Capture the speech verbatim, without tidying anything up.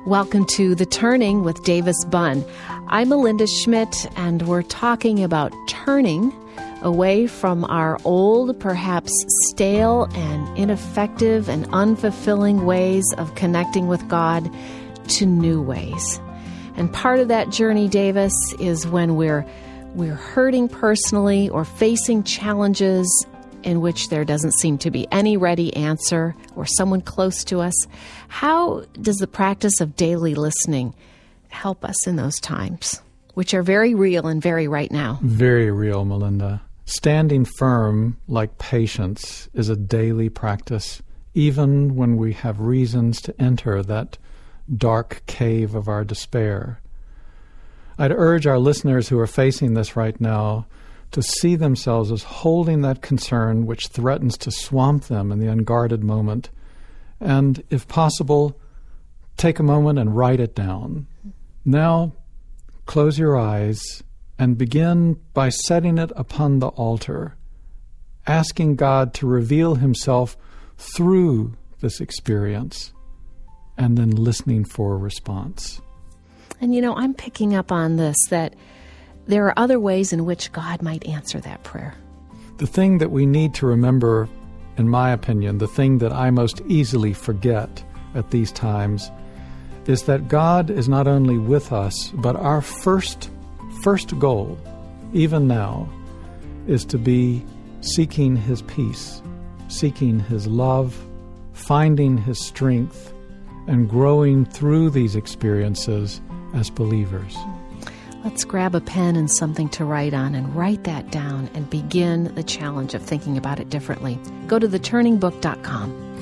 Welcome to The Turning with Davis Bunn. I'm Melinda Schmidt, and we're talking about turning away from our old, perhaps stale and ineffective and unfulfilling ways of connecting with God to new ways. And part of that journey, Davis, is when we're we're hurting personally or facing challenges in which there doesn't seem to be any ready answer or someone close to us. How does the practice of daily listening help us in those times, which are very real and very right now? Very real, Melinda. Standing firm, like patience, is a daily practice, even when we have reasons to enter that dark cave of our despair. I'd urge our listeners who are facing this right now to see themselves as holding that concern which threatens to swamp them in the unguarded moment, and, if possible, take a moment and write it down. Now, close your eyes and begin by setting it upon the altar, asking God to reveal Himself through this experience, and then listening for a response. And, you know, I'm picking up on this, that there are other ways in which God might answer that prayer. The thing that we need to remember, in my opinion, the thing that I most easily forget at these times, is that God is not only with us, but our first, first goal, even now, is to be seeking His peace, seeking His love, finding His strength, and growing through these experiences as believers. Let's grab a pen and something to write on and write that down and begin the challenge of thinking about it differently. Go to the turning book dot com.